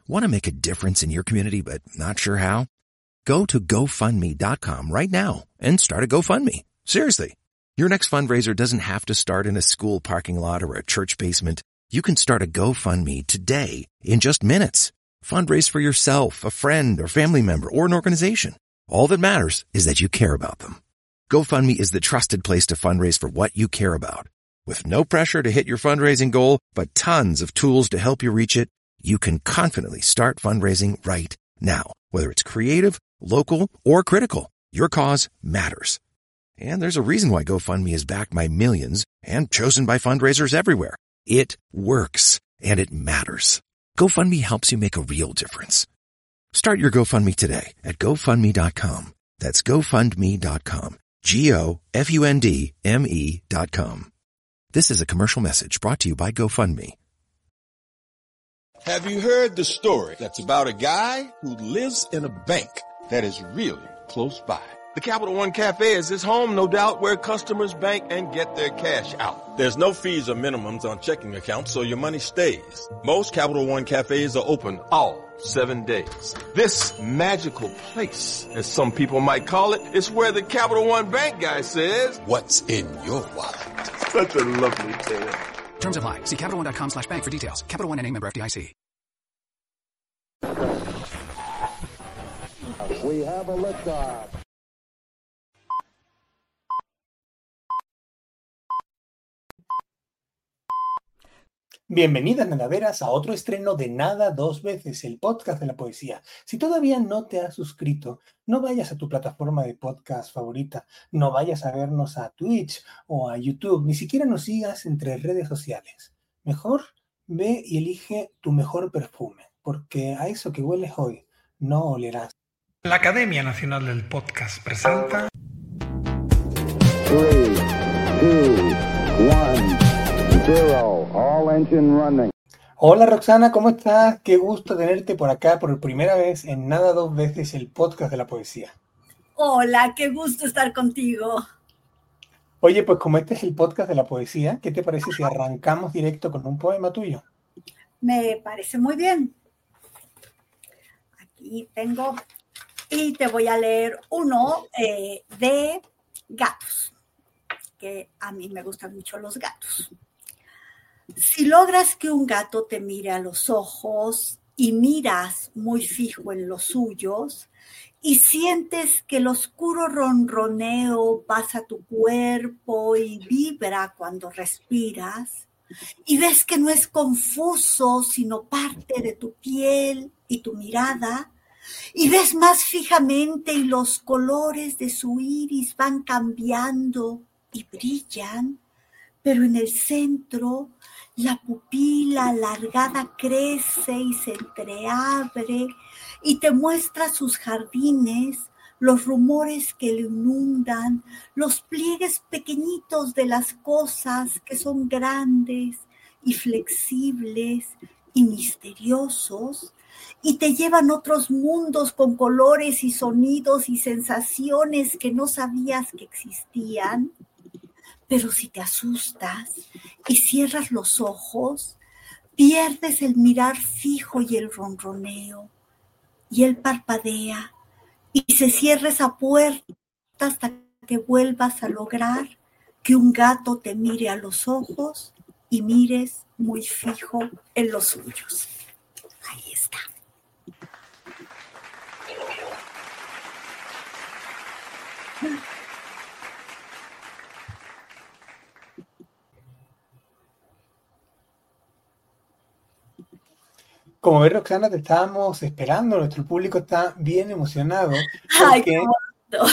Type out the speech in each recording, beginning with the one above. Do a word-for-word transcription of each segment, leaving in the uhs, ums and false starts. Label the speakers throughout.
Speaker 1: Want to make a difference in your community but not sure how? Go to go fund me dot com right now and start a GoFundMe. Seriously. Your next fundraiser doesn't have to start in a school parking lot or a church basement. You can start a GoFundMe today in just minutes. Fundraise for yourself, a friend, or family member, or an organization. All that matters is that you care about them. GoFundMe is the trusted place to fundraise for what you care about. With no pressure to hit your fundraising goal, but tons of tools to help you reach it, you can confidently start fundraising right now. Whether it's creative, local, or critical, your cause matters. And there's a reason why GoFundMe is backed by millions and chosen by fundraisers everywhere. It works, and it matters. GoFundMe helps you make a real difference. Start your GoFundMe today at go fund me dot com. That's go fund me dot com. G O F U N D M E dot com. This is a commercial message brought to you by GoFundMe.
Speaker 2: Have you heard the story that's about a guy who lives in a bank that is really close by? The Capital One Cafe is his home, no doubt, where customers bank and get their cash out. There's no fees or minimums on checking accounts, so your money stays. Most Capital One Cafes are open all seven days. This magical place, as some people might call it, is where the Capital One Bank guy says, "What's in your wallet?" Such a lovely tale.
Speaker 3: Terms apply. See Capital One dot com slash bank for details. Capital One N A member F D I C.
Speaker 4: We have a liftoff.
Speaker 5: Bienvenidas nadaveras a otro estreno de Nada Dos Veces, el podcast de la poesía. Si todavía no te has suscrito, no vayas a tu plataforma de podcast favorita, no vayas a vernos a Twitch o a YouTube, ni siquiera nos sigas entre redes sociales. Mejor ve y elige tu mejor perfume, porque a eso que hueles hoy no olerás.
Speaker 6: La Academia Nacional del Podcast presenta
Speaker 4: Three, two, one, zero. All engine running.
Speaker 5: Hola Roxana, ¿cómo estás? Qué gusto tenerte por acá por primera vez en Nada Dos Veces, el podcast de la poesía.
Speaker 7: Hola, qué gusto estar contigo.
Speaker 5: Oye, pues como este es el podcast de la poesía, ¿qué te parece si arrancamos directo con un poema tuyo?
Speaker 7: Me parece muy bien. Aquí tengo y te voy a leer uno eh, de gatos, que a mí me gustan mucho los gatos. Si logras que un gato te mire a los ojos y miras muy fijo en los suyos y sientes que el oscuro ronroneo pasa tu cuerpo y vibra cuando respiras y ves que no es confuso sino parte de tu piel y tu mirada y ves más fijamente y los colores de su iris van cambiando y brillan, pero en el centro la pupila alargada crece y se entreabre y te muestra sus jardines, los rumores que le inundan, los pliegues pequeñitos de las cosas que son grandes y flexibles y misteriosos y te llevan a otros mundos con colores y sonidos y sensaciones que no sabías que existían. Pero si te asustas y cierras los ojos, pierdes el mirar fijo y el ronroneo. Y él parpadea y se cierra esa puerta hasta que vuelvas a lograr que un gato te mire a los ojos y mires muy fijo en los suyos. Ahí está.
Speaker 5: Como ves, Roxana, te estábamos esperando. Nuestro público está bien emocionado.
Speaker 7: ¡Ay, qué bonito!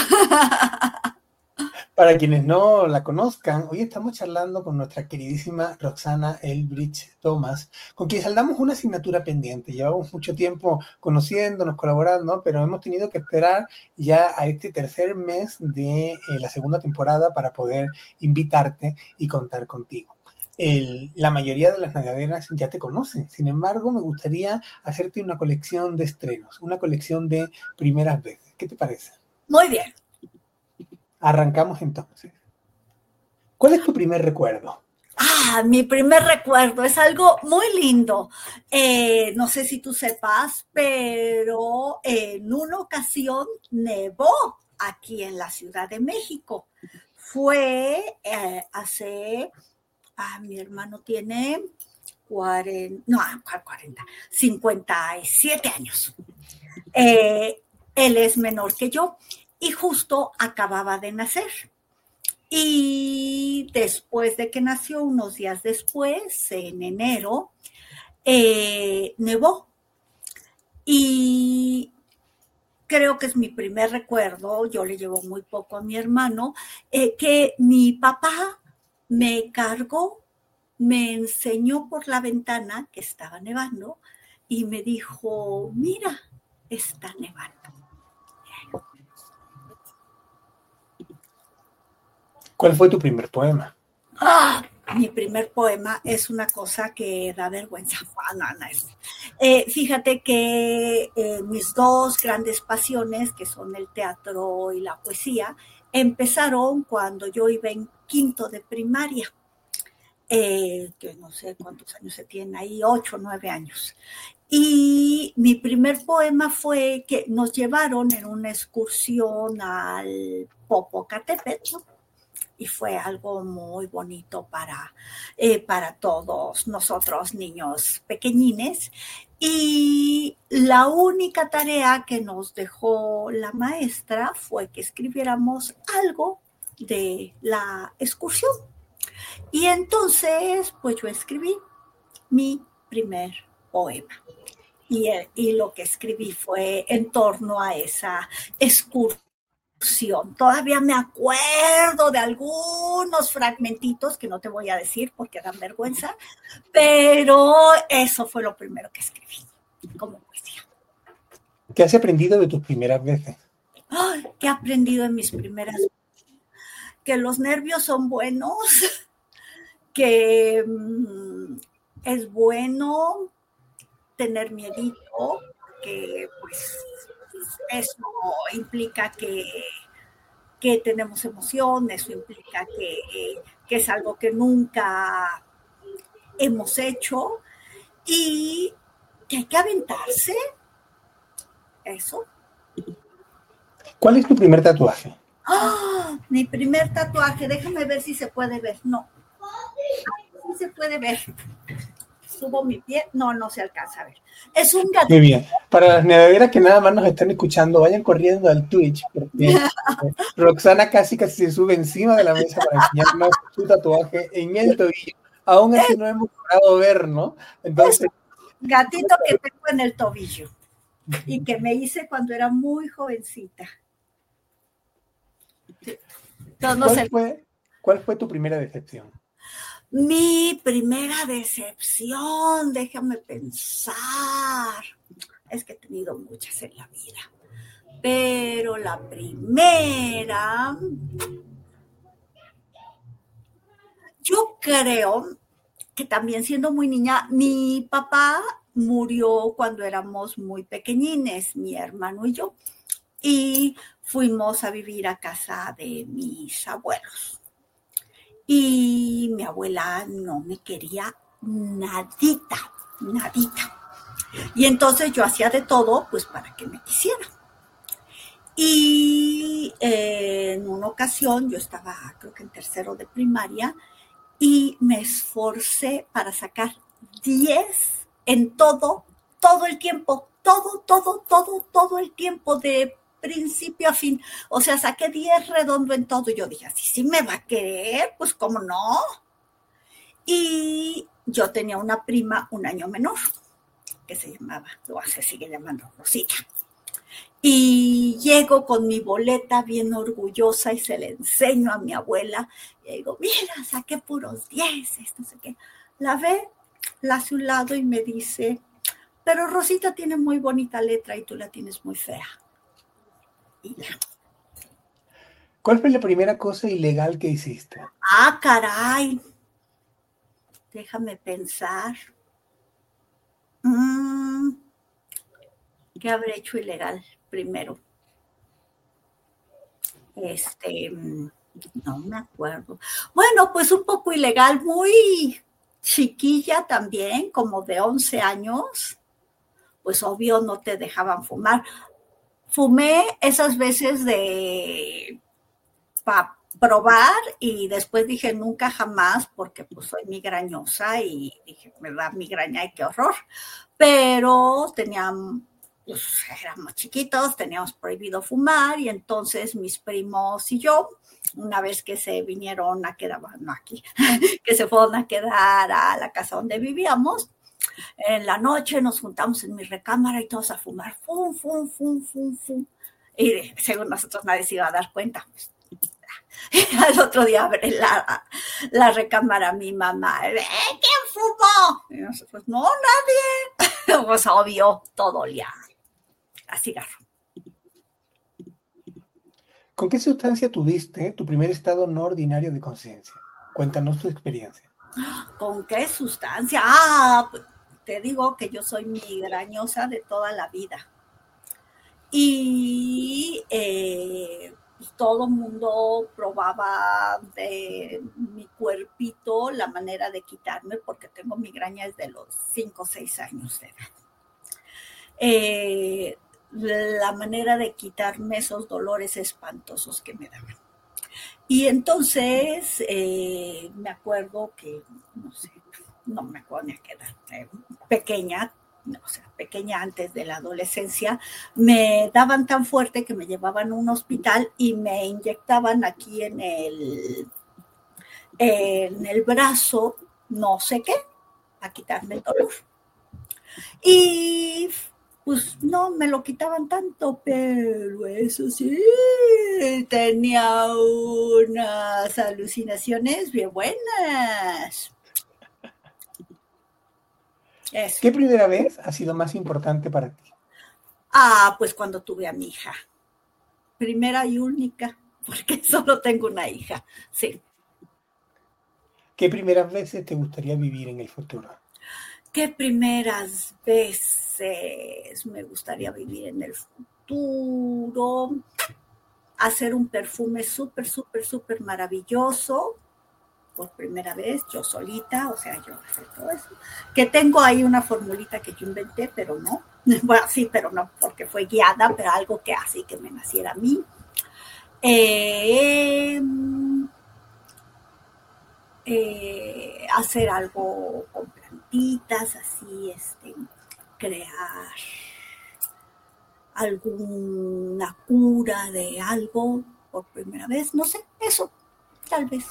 Speaker 5: Para quienes no la conozcan, hoy estamos charlando con nuestra queridísima Roxana Elbridge Thomas, con quien saldamos una asignatura pendiente. Llevamos mucho tiempo conociéndonos, colaborando, pero hemos tenido que esperar ya a este tercer mes de eh, la segunda temporada para poder invitarte y contar contigo. El, la mayoría de las nadaderas ya te conocen. Sin embargo, me gustaría hacerte una colección de estrenos, una colección de primeras veces. ¿Qué te parece?
Speaker 7: Muy bien.
Speaker 5: Arrancamos entonces. ¿Cuál es tu primer recuerdo?
Speaker 7: Ah, mi primer recuerdo es algo muy lindo. Eh, no sé si tú sepas, pero en una ocasión nevó aquí en la Ciudad de México. Fue eh, hace, ah, mi hermano tiene cuarenta, no, cuarenta, cincuenta y siete años. Eh, él es menor que yo y justo acababa de nacer. Y después de que nació, unos días después, en enero, eh, nevó. Y creo que es mi primer recuerdo, yo le llevo muy poco a mi hermano, eh, que mi papá me cargó, me enseñó por la ventana que estaba nevando y me dijo, mira, está nevando.
Speaker 5: ¿Cuál fue tu primer poema?
Speaker 7: Ah, mi primer poema es una cosa que da vergüenza. Ah, no, no, es. Eh, fíjate que eh, mis dos grandes pasiones, que son el teatro y la poesía, empezaron cuando yo iba en quinto de primaria. Eh, que no sé cuántos años se tienen ahí, ocho, nueve años. Y mi primer poema fue que nos llevaron en una excursión al Popocatépetl, ¿no? Y fue algo muy bonito para, eh, para todos nosotros niños pequeñines. Y la única tarea que nos dejó la maestra fue que escribiéramos algo de la excursión. Y entonces, pues yo escribí mi primer poema. Y, y lo que escribí fue en torno a esa excursión. Todavía me acuerdo de algunos fragmentitos que no te voy a decir porque dan vergüenza, pero eso fue lo primero que escribí como poesía.
Speaker 5: ¿Qué has aprendido de tus primeras veces?
Speaker 7: Ay, ¿qué he aprendido en mis primeras veces? Que los nervios son buenos, que mmm, es bueno tener miedito, que pues eso implica que que tenemos emoción, eso implica que, que es algo que nunca hemos hecho y que hay que aventarse. Eso.
Speaker 5: ¿Cuál es tu primer tatuaje?
Speaker 7: ¡Oh! Mi primer tatuaje, déjame ver si se puede ver. No. Sí se puede ver. Subo mi pie. No, no se alcanza a ver. Es un gatito.
Speaker 5: Muy bien. Para las neveras que nada más nos están escuchando, vayan corriendo al Twitch, porque Roxana casi casi se sube encima de la mesa para enseñarnos su tatuaje en el tobillo. Aún así no hemos logrado ver, ¿no? Entonces,
Speaker 7: gatito que tengo en el tobillo y que me hice cuando era muy jovencita.
Speaker 5: No, no ¿Cuál, sé. fue, ¿Cuál fue tu primera decepción?
Speaker 7: Mi primera decepción, déjame pensar. Es que he tenido muchas en la vida. Pero la primera, yo creo que también siendo muy niña, mi papá murió cuando éramos muy pequeñines, mi hermano y yo, y fuimos a vivir a casa de mis abuelos. Y mi abuela no me quería nadita, nadita. Y entonces yo hacía de todo, pues para que me quisiera. Y eh, en una ocasión yo estaba, creo que en tercero de primaria, y me esforcé para sacar diez en todo, todo el tiempo, todo, todo, todo, todo el tiempo de principio a fin. O sea, saqué diez redondo en todo. Y yo dije, así sí me va a querer, pues cómo no. Y yo tenía una prima un año menor, que se llamaba, o se sigue llamando Rosita. Y llego con mi boleta bien orgullosa y se le enseño a mi abuela. Y digo, mira, saqué puros dieces, no sé qué. La ve, la hace a un lado y me dice, pero Rosita tiene muy bonita letra y tú la tienes muy fea. Y ya.
Speaker 5: ¿Cuál fue la primera cosa ilegal que hiciste?
Speaker 7: Ah, caray. Déjame pensar. Mm, ¿Qué habré hecho ilegal primero? Este, No me acuerdo. Bueno, pues un poco ilegal, muy chiquilla también, como de once años. Pues obvio no te dejaban fumar. Fumé esas veces de para probar y después dije nunca jamás porque pues soy migrañosa y dije me da migraña y qué horror. Pero tenían, pues éramos chiquitos, teníamos prohibido fumar y entonces mis primos y yo, una vez que se vinieron a quedar, no aquí, que se fueron a quedar a la casa donde vivíamos, en la noche nos juntamos en mi recámara y todos a fumar, fum, fum, fum, fum, fum. Y según nosotros nadie se iba a dar cuenta. Y al otro día abre la, la recámara mi mamá, ¿eh, ¿quién fumó? Y nosotros, no, nadie. Pues obvio, todo olía a cigarro.
Speaker 5: ¿Con qué sustancia tuviste tu primer estado no ordinario de conciencia? Cuéntanos tu experiencia.
Speaker 7: ¿Con qué sustancia? Ah, te digo que yo soy migrañosa de toda la vida. Y eh, pues todo el mundo probaba de mi cuerpito la manera de quitarme, porque tengo migraña desde los cinco o seis años de edad. Eh, la manera de quitarme esos dolores espantosos que me daban. Y entonces eh, me acuerdo que, no sé, no me acuerdo ni a qué edad, eh, pequeña, no, o sea, pequeña antes de la adolescencia, me daban tan fuerte que me llevaban a un hospital y me inyectaban aquí en el, en el brazo, no sé qué, a quitarme el dolor. Y pues no me lo quitaban tanto, pero eso sí, tenía unas alucinaciones bien buenas. Eso.
Speaker 5: ¿Qué primera vez ha sido más importante para ti?
Speaker 7: Ah, pues cuando tuve a mi hija. Primera y única, porque solo tengo una hija, sí.
Speaker 5: ¿Qué primeras veces te gustaría vivir en el futuro?
Speaker 7: ¿Qué primeras veces me gustaría vivir en el futuro? Hacer un perfume súper, súper, súper maravilloso. Por primera vez, yo solita, o sea, yo hacer todo eso. Que tengo ahí una formulita que yo inventé, pero no. Bueno, sí, pero no, porque fue guiada, pero algo que así que me naciera a mí. Eh, eh, hacer algo con plantitas, así, este, crear alguna cura de algo por primera vez, no sé, eso, tal vez.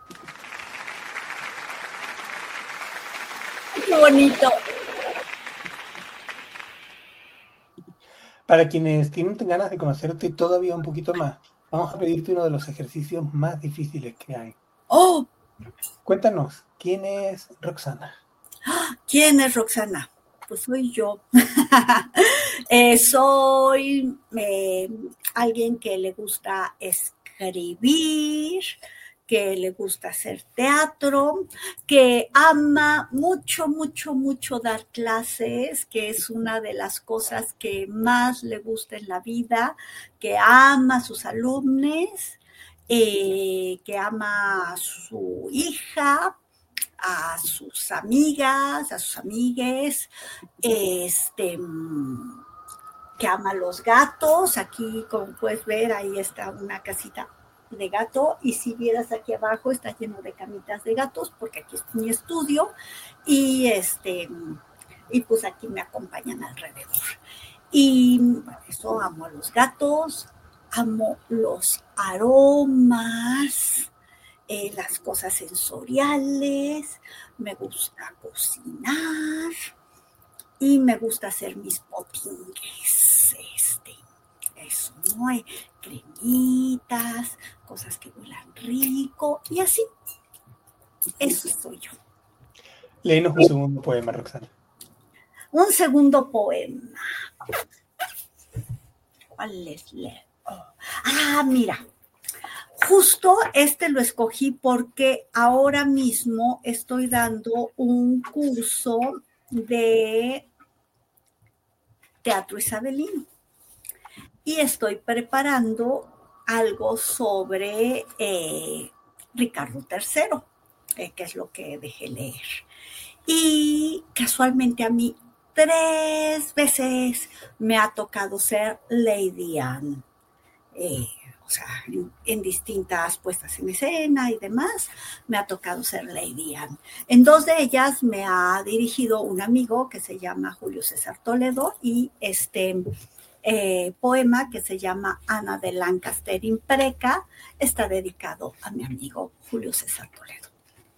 Speaker 7: Qué bonito.
Speaker 5: Para quienes tienen ganas de conocerte todavía un poquito más, vamos a pedirte uno de los ejercicios más difíciles que hay.
Speaker 7: ¡Oh!
Speaker 5: Cuéntanos, ¿quién es Roxana?
Speaker 7: ¿Quién es Roxana? Pues soy yo. eh, soy eh, alguien que le gusta escribir, que le gusta hacer teatro, que ama mucho, mucho, mucho dar clases, que es una de las cosas que más le gusta en la vida, que ama a sus alumnos, eh, que ama a su hija, a sus amigas, a sus amigues, este, que ama a los gatos. Aquí, como puedes ver, ahí está una casita de gato, y si vieras aquí abajo está lleno de camitas de gatos, porque aquí es mi estudio, y este, y pues aquí me acompañan alrededor. Y por eso amo a los gatos, amo los aromas, eh, las cosas sensoriales, me gusta cocinar y me gusta hacer mis potingues, este, eso, ¿no? Hay cremitas, cosas que huelan rico y así. Eso soy yo.
Speaker 5: Léenos un segundo poema, Roxana.
Speaker 7: Un segundo poema. ¿Cuál es? Oh. Ah, mira. Justo este lo escogí porque ahora mismo estoy dando un curso de teatro isabelino y estoy preparando algo sobre eh, Ricardo tercero, eh, que es lo que dejé leer. Y casualmente a mí tres veces me ha tocado ser Lady Anne. Eh, o sea, en, en distintas puestas en escena y demás, me ha tocado ser Lady Anne. En dos de ellas me ha dirigido un amigo que se llama Julio César Toledo y este eh, poema que se llama Ana de Lancaster Impreca está dedicado a mi amigo Julio César Toledo.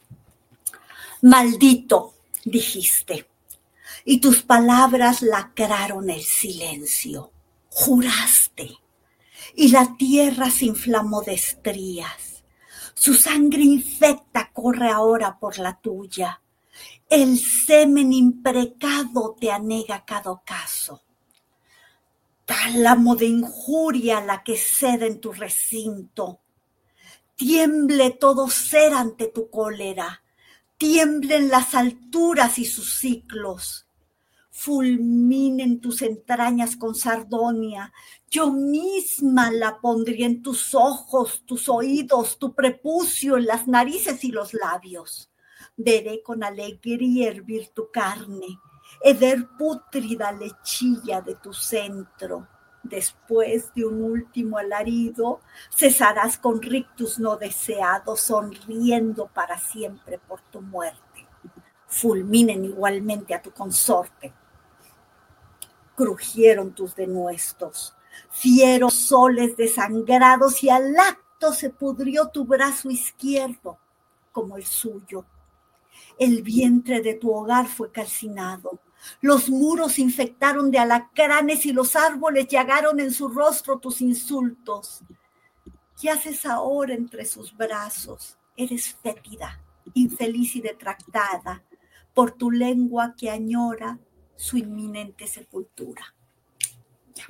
Speaker 7: Maldito, dijiste, y tus palabras lacraron el silencio. Juraste, y la tierra se inflamó de estrías. Su sangre infecta corre ahora por la tuya. El semen imprecado te anega cada ocaso. Tálamo de injuria la que cede en tu recinto. Tiemble todo ser ante tu cólera. Tiemblen las alturas y sus ciclos. Fulminen tus entrañas con sardonia. Yo misma la pondría en tus ojos, tus oídos, tu prepucio, en las narices y los labios. Veré con alegría hervir tu carne, heder pútrida lechilla de tu centro. Después de un último alarido, cesarás con rictus no deseado, sonriendo para siempre por tu muerte. Fulminen igualmente a tu consorte. Crujieron tus denuestos, fieros soles desangrados, y al acto se pudrió tu brazo izquierdo como el suyo. El vientre de tu hogar fue calcinado, los muros se infectaron de alacranes y los árboles llagaron en su rostro tus insultos. ¿Qué haces ahora entre sus brazos? Eres fétida, infeliz y detractada por tu lengua que añora su inminente sepultura. Ya.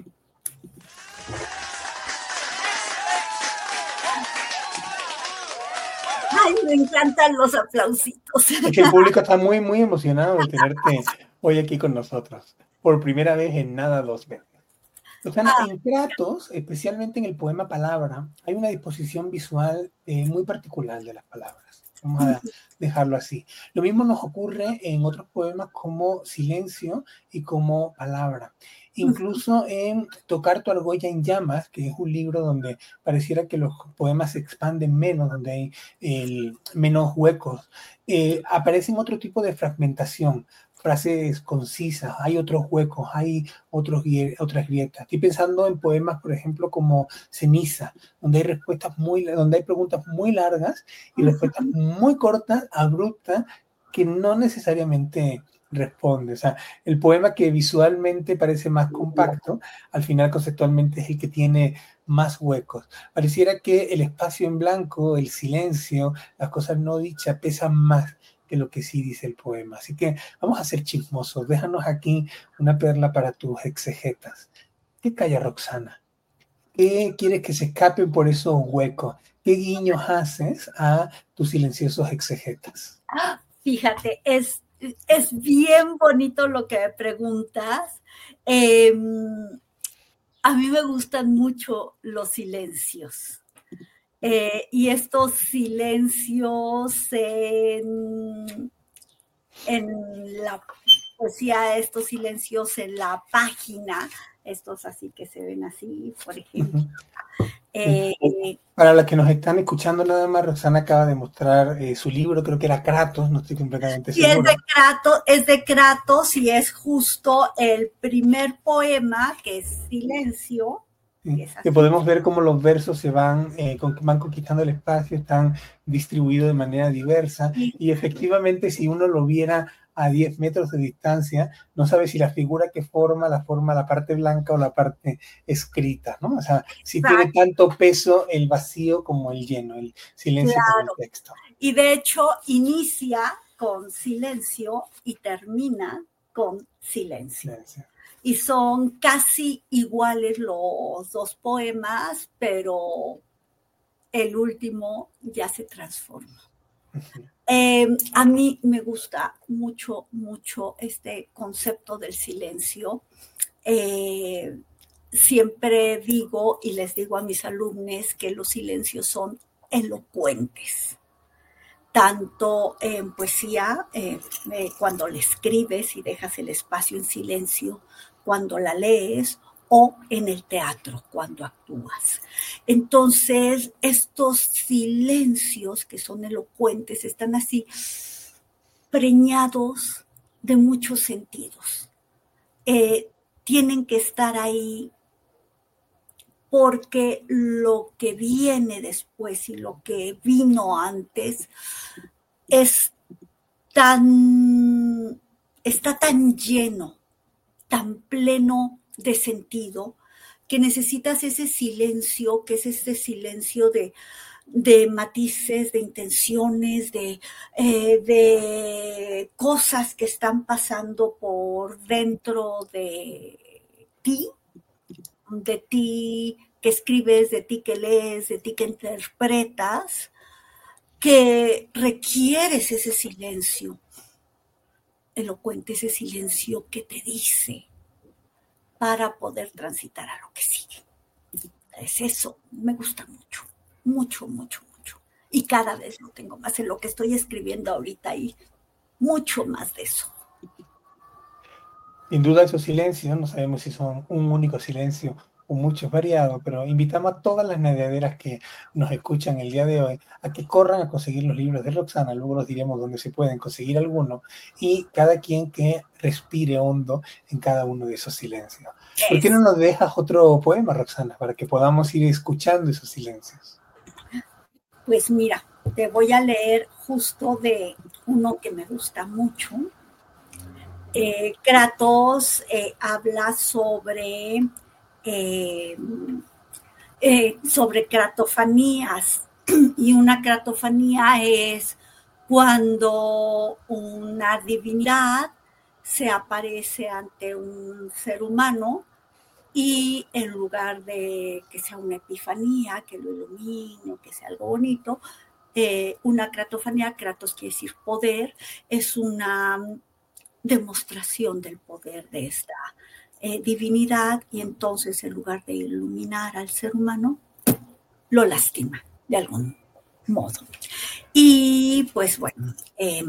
Speaker 7: Ay, me encantan los aplausitos.
Speaker 5: Es que el público está muy, muy emocionado de tenerte hoy aquí con nosotros. Por primera vez en nada dos veces. Roxana,
Speaker 7: Ah.
Speaker 5: en Kratos, especialmente en el poema Palabra, hay una disposición visual eh, muy particular de las palabras. Vamos a dejarlo así. Lo mismo nos ocurre en otros poemas como Silencio y como Palabra. Incluso en Tocar tu argolla en llamas, que es un libro donde pareciera que los poemas se expanden menos, donde hay eh, menos huecos, eh, aparecen otro tipo de fragmentación, frases concisas, hay otros huecos, hay otros, otras grietas. Estoy pensando en poemas, por ejemplo, como Ceniza, donde hay respuestas muy, donde hay preguntas muy largas y respuestas muy cortas, abruptas, que no necesariamente responde. O sea, el poema que visualmente parece más compacto, al final conceptualmente es el que tiene más huecos. Pareciera que el espacio en blanco, el silencio, las cosas no dichas pesan más que lo que sí dice el poema. Así que vamos a ser chismosos. Déjanos aquí una perla para tus exegetas. ¿Qué calla Roxana? ¿Qué quieres que se escapen por esos huecos? ¿Qué guiños haces a tus silenciosos exegetas?
Speaker 7: Fíjate, es Es bien bonito lo que me preguntas. Eh, a mí me gustan mucho los silencios. Eh, y estos silencios en, en la poesía, estos silencios en la página, estos así que se ven así, por ejemplo. Uh-huh. Eh,
Speaker 5: Para los que nos están escuchando nada más, Roxana acaba de mostrar eh, su libro, creo que era Kratos, no estoy completamente
Speaker 7: sí,
Speaker 5: seguro.
Speaker 7: Es de Kratos, es de Kratos y es justo el primer poema, que es Silencio.
Speaker 5: Sí,
Speaker 7: que, es
Speaker 5: que podemos ver cómo los versos se van, eh, con, van conquistando el espacio, están distribuidos de manera diversa, sí. Y efectivamente si uno lo viera a diez metros de distancia, no sabe si la figura que forma, la forma la parte blanca o la parte escrita, ¿no? O sea, si Exacto. Tiene tanto peso el vacío como el lleno, el silencio
Speaker 7: claro.
Speaker 5: como el texto.
Speaker 7: Y de hecho inicia con silencio y termina con silencio. silencio. Y son casi iguales los dos poemas, pero el último ya se transforma. Uh-huh. Eh, a mí me gusta mucho, mucho este concepto del silencio. Eh, siempre digo y les digo a mis alumnos que los silencios son elocuentes. Tanto en poesía, eh, eh, cuando la escribes y dejas el espacio en silencio, cuando la lees, o en el teatro, cuando actúas. Entonces, estos silencios que son elocuentes están así preñados de muchos sentidos. Eh, tienen que estar ahí porque lo que viene después y lo que vino antes es tan, está tan lleno, tan pleno de sentido, que necesitas ese silencio, que es este silencio de, de matices, de intenciones, de, eh, de cosas que están pasando por dentro de ti, de ti que escribes, de ti que lees, de ti que interpretas, que requieres ese silencio elocuente, ese silencio que te dice para poder transitar a lo que sigue. Es eso, me gusta mucho, mucho, mucho, mucho. Y cada vez lo tengo más en lo que estoy escribiendo ahorita y mucho más de eso.
Speaker 5: Sin duda esos silencios, no sabemos si son un único silencio o muchos variados, pero invitamos a todas las nadaderas que nos escuchan el día de hoy a que corran a conseguir los libros de Roxana. Luego los diremos dónde se pueden conseguir algunos, y cada quien que respire hondo en cada uno de esos silencios. ¿Por qué no nos dejas otro poema, Roxana, para que podamos ir escuchando esos silencios?
Speaker 7: Pues mira, te voy a leer justo de uno que me gusta mucho. Eh, Kratos eh, habla sobre, eh, eh, sobre cratofanías, y una cratofanía es cuando una divinidad se aparece ante un ser humano y en lugar de que sea una epifanía, que lo ilumine, que sea algo bonito, eh, una cratofanía, Kratos quiere decir poder, es una demostración del poder de esta eh, divinidad, y entonces en lugar de iluminar al ser humano, lo lastima de algún modo. Y pues bueno, eh,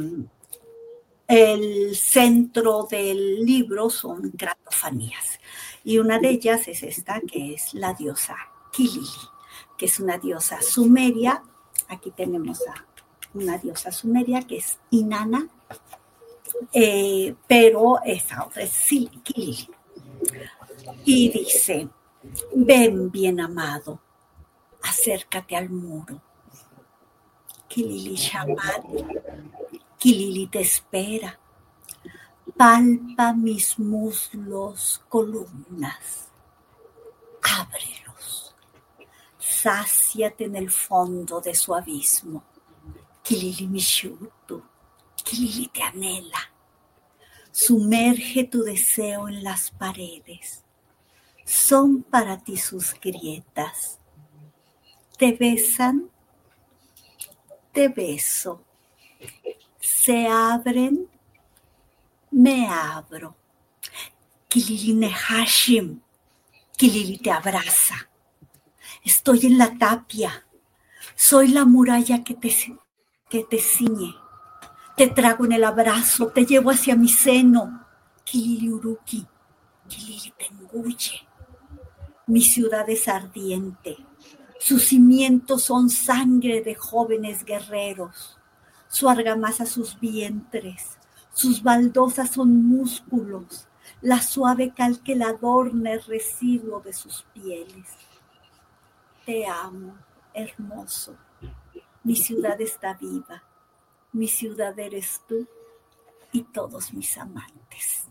Speaker 7: el centro del libro son cratofanías, y una de ellas es esta, que es la diosa Kilili, que es una diosa sumeria. Aquí tenemos a una diosa sumeria que es Inanna, Eh, pero esa otra es Kilili. Y dice: ven, bien amado, acércate al muro. Kilili Shambat, Kilili te espera. Palpa mis muslos, columnas, ábrelos. Sáciate en el fondo de su abismo. Kilili Mishutu, Kilili te anhela. Sumerge tu deseo en las paredes. Son para ti sus grietas. Te besan, te beso. Se abren, me abro. Kilili Nehashim, Kilili te abraza. Estoy en la tapia. Soy la muralla que te, que te ciñe. Te trago en el abrazo, te llevo hacia mi seno. Kilili Uruki, Kilili te engulle. Mi ciudad es ardiente. Sus cimientos son sangre de jóvenes guerreros. Su argamasa sus vientres. Sus baldosas son músculos. La suave cal que la adorna es residuo de sus pieles. Te amo, hermoso. Mi ciudad está viva. Mi ciudad eres tú y todos mis amantes.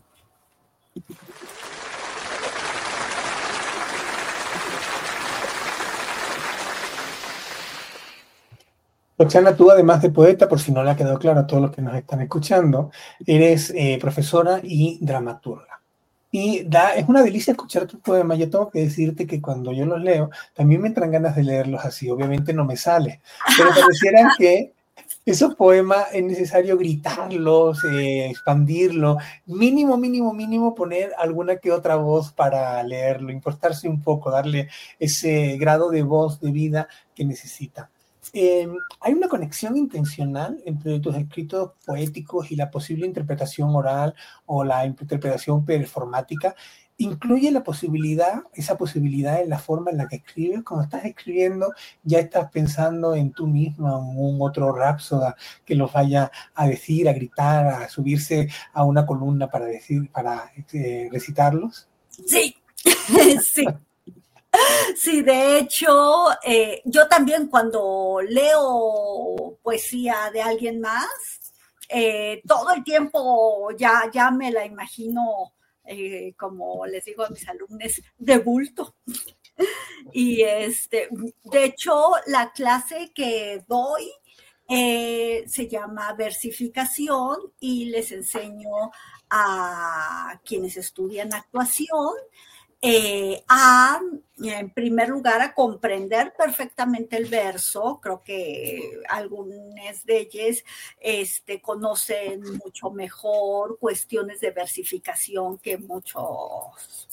Speaker 5: Roxana, tú, además de poeta, por si no le ha quedado claro a todos los que nos están escuchando, eres eh, profesora y dramaturga. Y da, es una delicia escuchar tus poemas. Yo tengo que decirte que cuando yo los leo, también me entran ganas de leerlos así. Obviamente no me sale, pero pareciera que Esos poemas es necesario gritarlos, eh, expandirlo, mínimo, mínimo, mínimo poner alguna que otra voz para leerlo, importarse un poco, darle ese grado de voz, de vida que necesita. Eh, ¿hay una conexión intencional entre tus escritos poéticos y la posible interpretación oral o la interpretación performática? ¿Incluye la posibilidad, esa posibilidad en la forma en la que escribes? Cuando estás escribiendo, ya estás pensando en tú misma, en un otro rápsoda que los vaya a decir, a gritar, a subirse a una columna para decir, para eh, recitarlos.
Speaker 7: Sí, sí. Sí, de hecho, eh, yo también cuando leo poesía de alguien más, eh, todo el tiempo ya, ya me la imagino, eh, como les digo a mis alumnos, de bulto. Y este, de hecho, la clase que doy eh, se llama versificación y les enseño a quienes estudian actuación Eh, a, en primer lugar, a comprender perfectamente el verso. Creo que algunos de ellos este, conocen mucho mejor cuestiones de versificación que muchos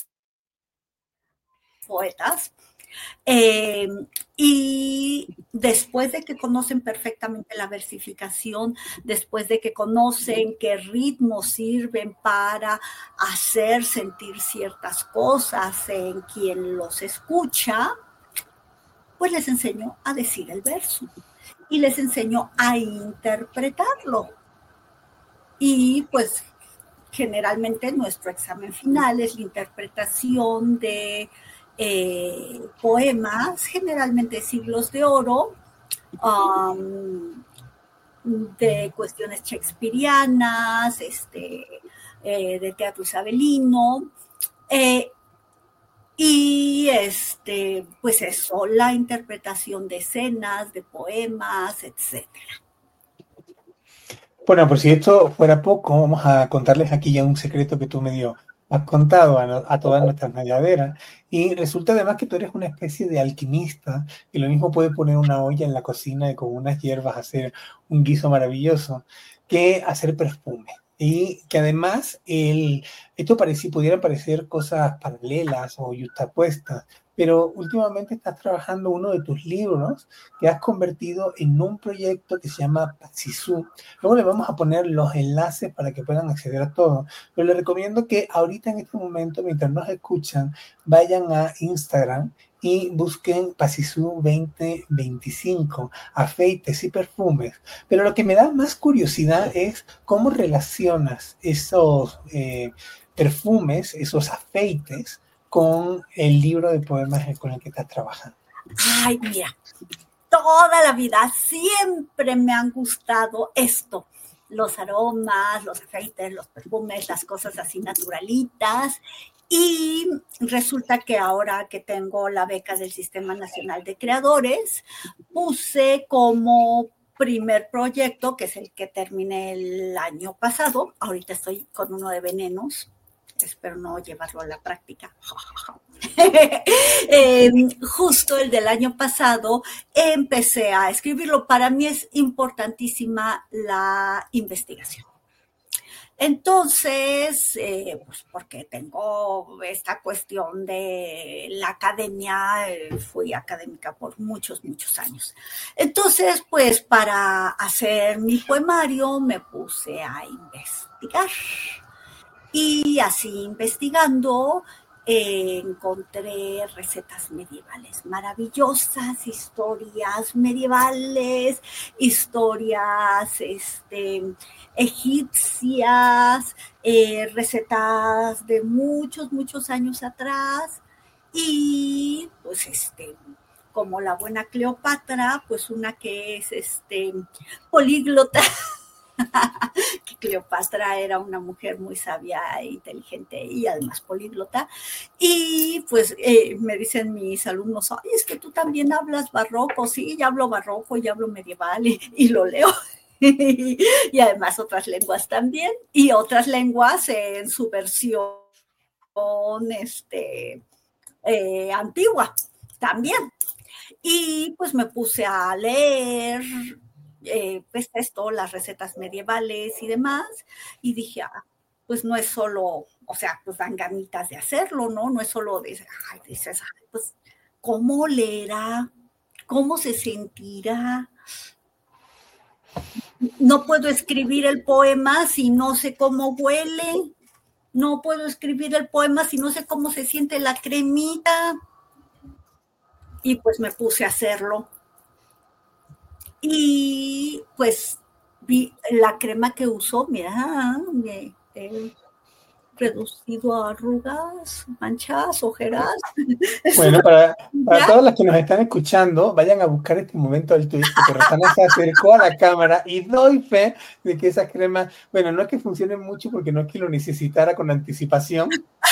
Speaker 7: poetas. Eh, y después de que conocen perfectamente la versificación, después de que conocen qué ritmos sirven para hacer sentir ciertas cosas en quien los escucha, pues les enseño a decir el verso y les enseño a interpretarlo. Y pues generalmente nuestro examen final es la interpretación de Eh, poemas, generalmente siglos de oro, um, de cuestiones shakespearianas, este, eh, de teatro isabelino, eh, y este, pues eso, la interpretación de escenas, de poemas, etcétera.
Speaker 5: Bueno, por si esto fuera poco, vamos a contarles aquí ya un secreto que tú me dio. Has contado a, a todas nuestras nayaderas y resulta además que tú eres una especie de alquimista y lo mismo puede poner una olla en la cocina y con unas hierbas hacer un guiso maravilloso que hacer perfume. Y que además el, esto parecía, pudieran parecer cosas paralelas o yuxtapuestas, pero últimamente estás trabajando uno de tus libros que has convertido en un proyecto que se llama Patsisú. Luego le vamos a poner los enlaces para que puedan acceder a todo, pero les recomiendo que ahorita en este momento, mientras nos escuchan, vayan a Instagram y busquen Patsisú veinte veinticinco, afeites y perfumes. Pero lo que me da más curiosidad es cómo relacionas esos eh, perfumes, esos afeites, con el libro de poemas con el que estás trabajando.
Speaker 7: Ay, mira, toda la vida siempre me han gustado esto. Los aromas, los afeites, los perfumes, las cosas así naturalitas. Y resulta que ahora que tengo la beca del Sistema Nacional de Creadores, puse como primer proyecto, que es el que terminé el año pasado. Ahorita estoy con uno de venenos. Espero no llevarlo a la práctica. eh, justo el del año pasado empecé a escribirlo. Para mí es importantísima la investigación. Entonces, eh, pues porque tengo esta cuestión de la academia, eh, fui académica por muchos, muchos años. Entonces, pues para hacer mi poemario me puse a investigar. Y así investigando eh, encontré recetas medievales maravillosas, historias medievales, historias este, egipcias, eh, recetas de muchos, muchos años atrás. Y pues este, como la buena Cleopatra, pues una que es este, políglota. Que Cleopatra era una mujer muy sabia e inteligente y además políglota. Y pues eh, me dicen mis alumnos, ay, es que tú también hablas barroco. Sí, ya hablo barroco, ya hablo medieval y, y lo leo. Y además otras lenguas también, y otras lenguas en su versión este, eh, antigua también. Y pues me puse a leer eh, pues esto, las recetas medievales y demás, y dije, ah, pues no es solo, o sea, pues dan ganitas de hacerlo, ¿no? No es solo de, ay, dices, ay, pues, ¿cómo leerá? ¿Cómo se sentirá? No puedo escribir el poema si no sé cómo huele, no puedo escribir el poema si no sé cómo se siente la cremita, y pues me puse a hacerlo. Y pues vi la crema que usó, mira, me he reducido a arrugas, manchas, ojeras.
Speaker 5: Bueno, para, para todos los que nos están escuchando, vayan a buscar este momento del tweet, porque Roxana se acercó a la cámara y doy fe de que esa crema, bueno, no es que funcione mucho porque no es que lo necesitara con anticipación,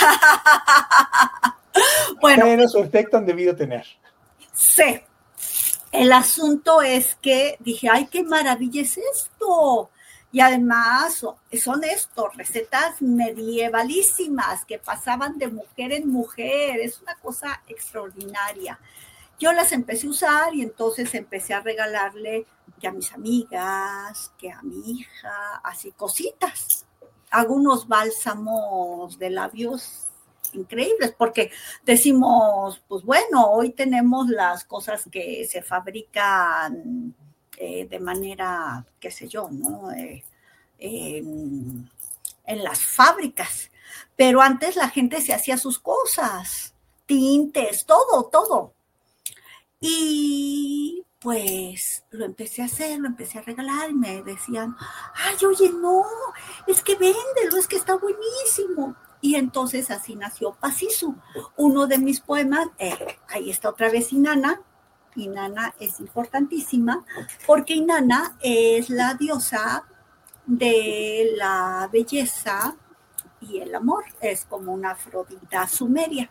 Speaker 5: bueno, pero su efecto han debido tener.
Speaker 7: Sí. El asunto es que dije, ay, qué maravilla es esto. Y además son esto, recetas medievalísimas que pasaban de mujer en mujer. Es una cosa extraordinaria. Yo las empecé a usar y entonces empecé a regalarle que a mis amigas, que a mi hija, así cositas. Hago unos bálsamos de labios increíbles, porque decimos, pues bueno, hoy tenemos las cosas que se fabrican eh, de manera, qué sé yo, ¿no? Eh, eh, en las fábricas, pero antes la gente se hacía sus cosas, tintes, todo, todo. Y pues lo empecé a hacer, lo empecé a regalar y me decían, ay, oye, no, es que véndelo, es que está buenísimo. Y entonces así nació Pasisu, uno de mis poemas. Eh, ahí está otra vez Inanna. Inanna es importantísima porque Inanna es la diosa de la belleza y el amor. Es como una Afrodita sumeria.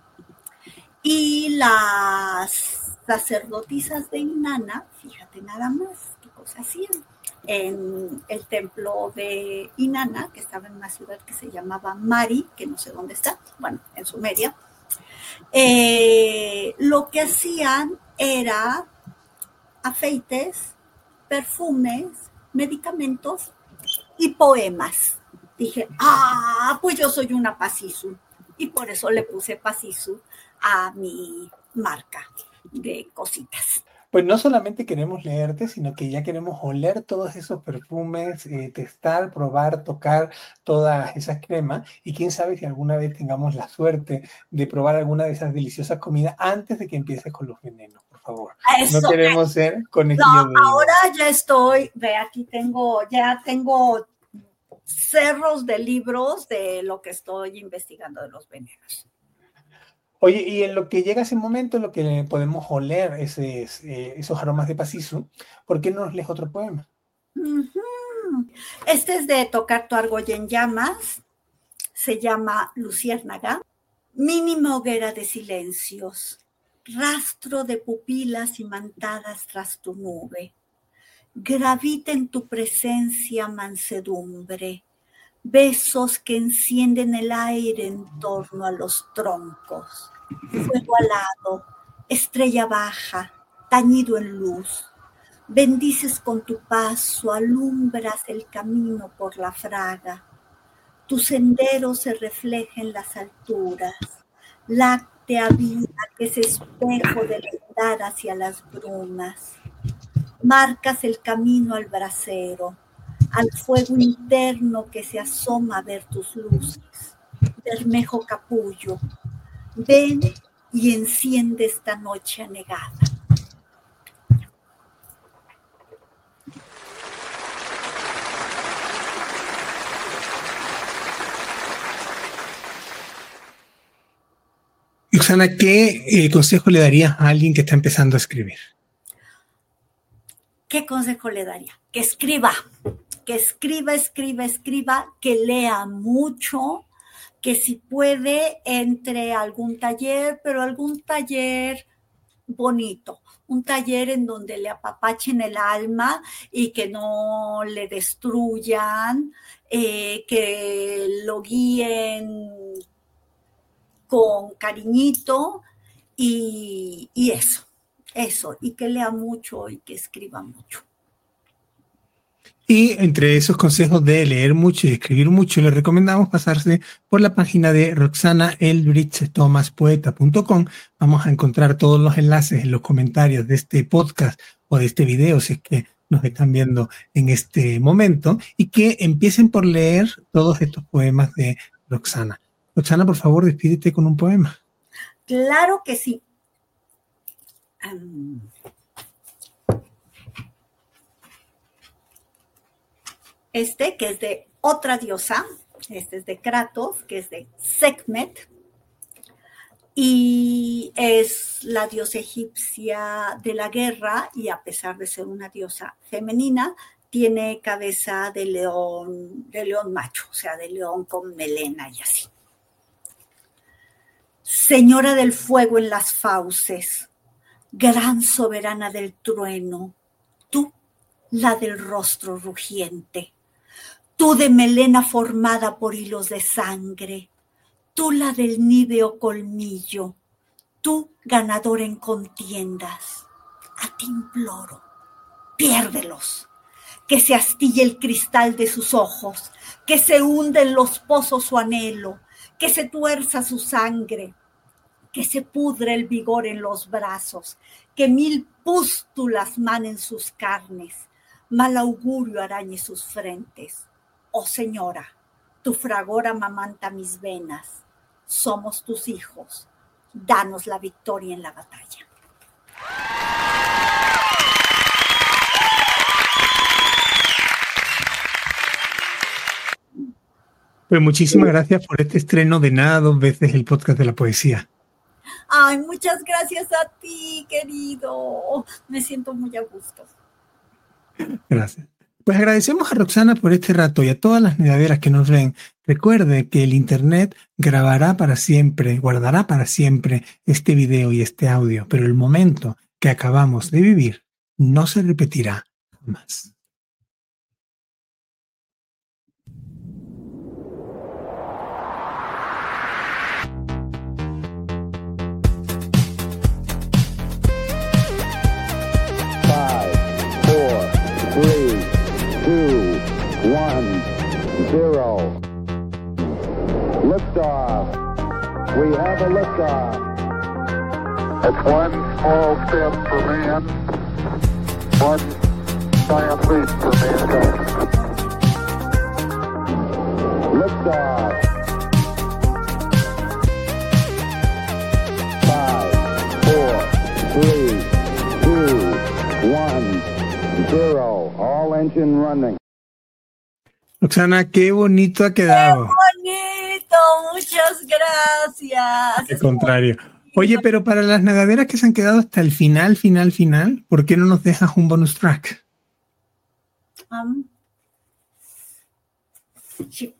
Speaker 7: Y las sacerdotisas de Inanna, fíjate nada más qué cosa hacían. En el templo de Inanna, que estaba en una ciudad que se llamaba Mari, que no sé dónde está, bueno, en Sumeria, eh, lo que hacían era afeites, perfumes, medicamentos y poemas. Dije, ah, pues yo soy una Pasisu, y por eso le puse Pasisu a mi marca de cositas.
Speaker 5: Pues no solamente queremos leerte, sino que ya queremos oler todos esos perfumes, eh, testar, probar, tocar todas esas cremas, y quién sabe si alguna vez tengamos la suerte de probar alguna de esas deliciosas comidas antes de que empieces con los venenos, por favor. Eso, no queremos ser conejillos
Speaker 7: no, de ahora ya estoy, ve, aquí tengo, ya tengo cerros de libros de lo que estoy investigando de los venenos.
Speaker 5: Oye, y en lo que llega ese momento, en lo que podemos oler ese, eh, esos aromas de Pasisu, ¿por qué no nos lees otro poema?
Speaker 7: Uh-huh. Este es de Tocar tu argolla en llamas, se llama Luciérnaga. Mínima hoguera de silencios, rastro de pupilas imantadas tras tu nube. Gravita en tu presencia mansedumbre, besos que encienden el aire en torno a los troncos. Fuego alado, estrella baja, tañido en luz. Bendices con tu paso, alumbras el camino por la fraga. Tu sendero se refleja en las alturas. Láctea vida que es espejo del andar hacia las brumas. Marcas el camino al brasero, al fuego interno que se asoma a ver tus luces. Bermejo capullo, ven y enciende esta noche anegada.
Speaker 5: Roxana, ¿qué eh, consejo le darías a alguien que está empezando a escribir?
Speaker 7: ¿Qué consejo le daría? Que escriba, que escriba, escriba, escriba, que lea mucho, que si puede entre a algún taller, pero algún taller bonito, un taller en donde le apapachen el alma y que no le destruyan, eh, que lo guíen con cariñito y, y eso, eso, y que lea mucho y que escriba mucho.
Speaker 5: Y entre esos consejos de leer mucho y escribir mucho, les recomendamos pasarse por la página de roxana elbridge thomas poeta punto com. Vamos a encontrar todos los enlaces en los comentarios de este podcast o de este video, si es que nos están viendo en este momento, y que empiecen por leer todos estos poemas de Roxana. Roxana, por favor, despídete con un poema.
Speaker 7: Claro que sí. Um, este, que es de otra diosa, este es de Kratos, que es de Sekhmet, y es la diosa egipcia de la guerra, y a pesar de ser una diosa femenina, tiene cabeza de león, de león macho, o sea, de león con melena y así. Señora del fuego en las fauces, gran soberana del trueno, tú, la del rostro rugiente, tú de melena formada por hilos de sangre, tú la del níveo colmillo, tú ganadora en contiendas, a ti imploro, piérdelos, que se astille el cristal de sus ojos, que se hunde en los pozos su anhelo, que se tuerza su sangre, que se pudre el vigor en los brazos, que mil pústulas manen sus carnes, mal augurio arañe sus frentes. Oh señora, tu fragor amamanta mis venas, somos tus hijos, danos la victoria en la batalla.
Speaker 5: Pues muchísimas gracias por este estreno de Nada Dos Veces, el podcast de la poesía.
Speaker 7: Ay, muchas gracias a ti, querido. Me siento muy a gusto.
Speaker 5: Gracias. Pues agradecemos a Roxana por este rato y a todas las nadaderas que nos ven. Recuerde que el Internet grabará para siempre, guardará para siempre este video y este audio, pero el momento que acabamos de vivir no se repetirá más.
Speaker 4: Zero. Liftoff. We have a liftoff. It's one small step for man, one giant leap for mankind. Liftoff. Five, four, three, two, one, zero. All engine running.
Speaker 5: Roxana, qué bonito ha quedado.
Speaker 7: ¡Qué bonito! Muchas gracias.
Speaker 5: Al contrario. Oye, pero para las nadaderas que se han quedado hasta el final, final, final, ¿por qué no nos dejas un bonus track?
Speaker 7: Um, sí.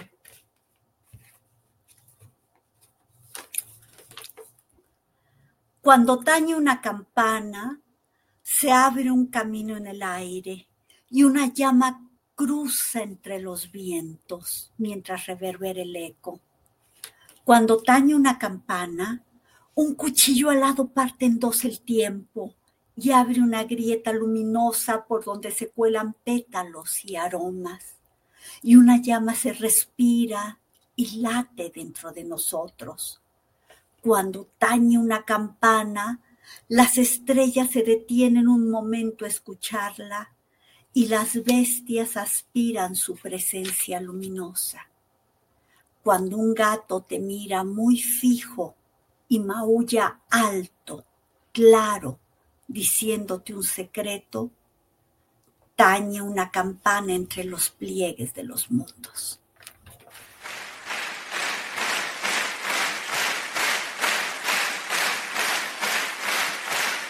Speaker 7: Cuando tañe una campana, se abre un camino en el aire y una llama cruza entre los vientos mientras reverbera el eco. Cuando tañe una campana, un cuchillo alado parte en dos el tiempo y abre una grieta luminosa por donde se cuelan pétalos y aromas. Y una llama se respira y late dentro de nosotros. Cuando tañe una campana, las estrellas se detienen un momento a escucharla y las bestias aspiran su presencia luminosa. Cuando un gato te mira muy fijo y maulla alto, claro, diciéndote un secreto, tañe una campana entre los pliegues de los mundos.